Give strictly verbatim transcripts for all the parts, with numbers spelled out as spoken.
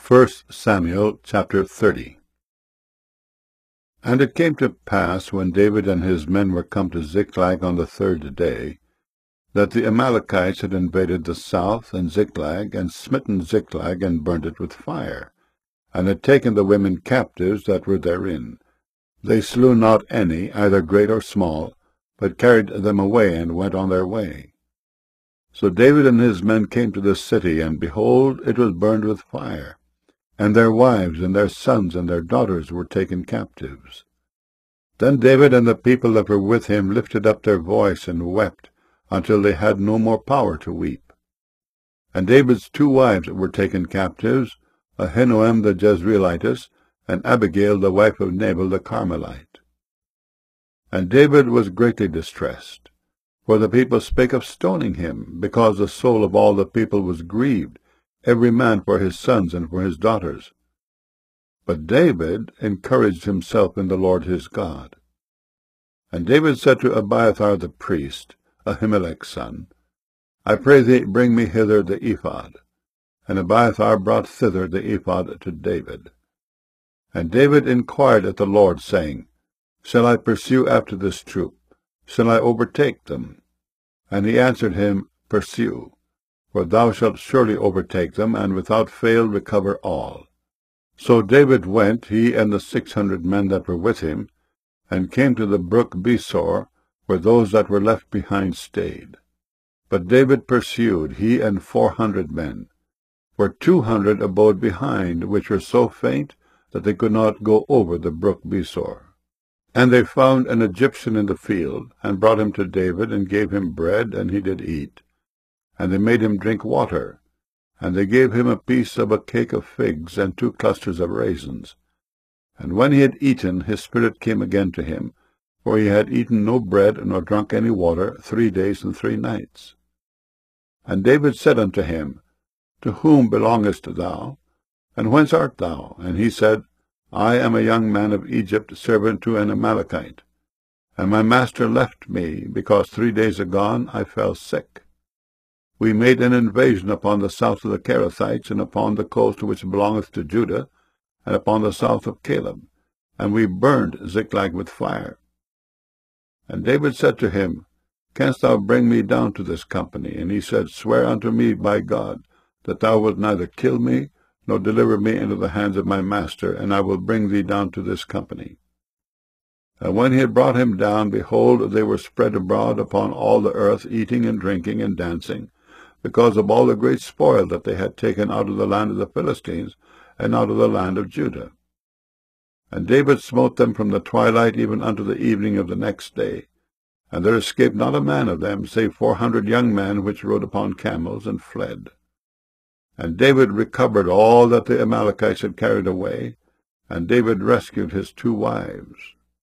First Samuel chapter thirty. And it came to pass, when David and his men were come to Ziklag on the third day, that the Amalekites had invaded the south and Ziklag, and smitten Ziklag, and burnt it with fire, and had taken the women captives that were therein. They slew not any, either great or small, but carried them away, and went on their way. So David and his men came to the city, and behold, it was burned with fire, and their wives and their sons and their daughters were taken captives. Then David and the people that were with him lifted up their voice and wept, until they had no more power to weep. And David's two wives were taken captives, Ahinoam the Jezreelitess, and Abigail the wife of Nabal the Carmelite. And David was greatly distressed, for the people spake of stoning him, because the soul of all the people was grieved, every man for his sons and for his daughters. But David encouraged himself in the Lord his God. And David said to Abiathar the priest, Ahimelech's son, I pray thee, bring me hither the ephod. And Abiathar brought thither the ephod to David. And David inquired at the Lord, saying, Shall I pursue after this troop? Shall I overtake them? And he answered him, Pursue. For thou shalt surely overtake them, and without fail recover all. So David went, he and the six hundred men that were with him, and came to the brook Besor, where those that were left behind stayed. But David pursued, he and four hundred men. For two hundred abode behind, which were so faint that they could not go over the brook Besor. And they found an Egyptian in the field, and brought him to David, and gave him bread, and he did eat. And they made him drink water, and they gave him a piece of a cake of figs, and two clusters of raisins. And when he had eaten, his spirit came again to him, for he had eaten no bread, nor drunk any water, three days and three nights. And David said unto him, To whom belongest thou? And whence art thou? And he said, I am a young man of Egypt, servant to an Amalekite. And my master left me, because three days agone I fell sick. We made an invasion upon the south of the Kerethites, and upon the coast which belongeth to Judah, and upon the south of Caleb, and we burned Ziklag with fire. And David said to him, Canst thou bring me down to this company? And he said, Swear unto me by God, that thou wilt neither kill me, nor deliver me into the hands of my master, and I will bring thee down to this company. And when he had brought him down, behold, they were spread abroad upon all the earth, eating and drinking and dancing, because of all the great spoil that they had taken out of the land of the Philistines, and out of the land of Judah. And David smote them from the twilight even unto the evening of the next day, and there escaped not a man of them, save four hundred young men which rode upon camels, and fled. And David recovered all that the Amalekites had carried away, and David rescued his two wives.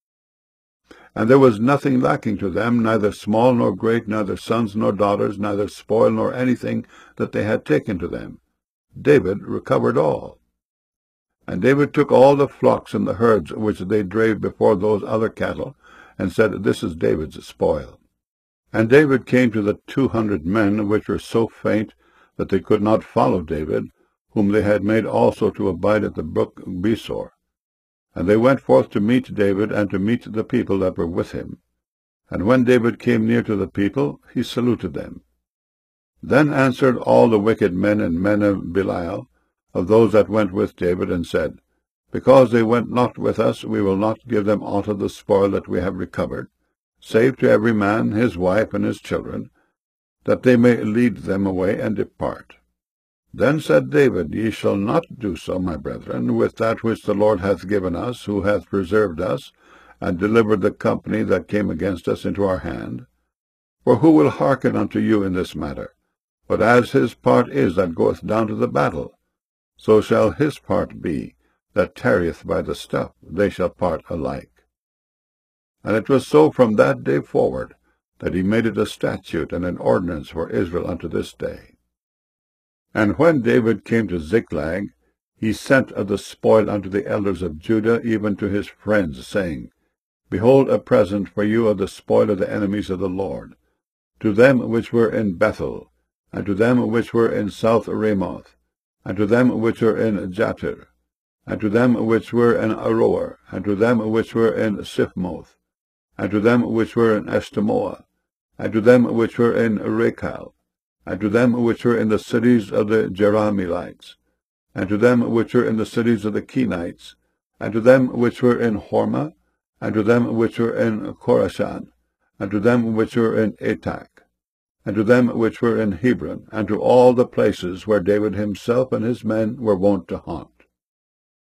And there was nothing lacking to them, neither small nor great, neither sons nor daughters, neither spoil nor anything that they had taken to them. David recovered all. And David took all the flocks and the herds which they drave before those other cattle, and said, This is David's spoil. And David came to the two hundred men which were so faint that they could not follow David, whom they had made also to abide at the brook Besor. And they went forth to meet David, and to meet the people that were with him. And when David came near to the people, he saluted them. Then answered all the wicked men and men of Belial, of those that went with David, and said, Because they went not with us, we will not give them aught of the spoil that we have recovered, save to every man his wife and his children, that they may lead them away and depart. Then said David, Ye shall not do so, my brethren, with that which the Lord hath given us, who hath preserved us, and delivered the company that came against us into our hand. For who will hearken unto you in this matter? But as his part is that goeth down to the battle, so shall his part be that tarrieth by the stuff. They shall part alike. And it was so from that day forward, that he made it a statute and an ordinance for Israel unto this day. And when David came to Ziklag, he sent of the spoil unto the elders of Judah, even to his friends, saying, Behold a present for you of the spoil of the enemies of the Lord, to them which were in Bethel, and to them which were in South Ramoth, and to them which were in Jattir, and to them which were in Aroer, and to them which were in Siphmoth, and to them which were in Eshtemoa, and to them which were in Rechal, and to them which were in the cities of the Jerahmeelites, and to them which were in the cities of the Kenites, and to them which were in Hormah, and to them which were in Chorashan, and to them which were in Atak, and to them which were in Hebron, and to all the places where David himself and his men were wont to haunt.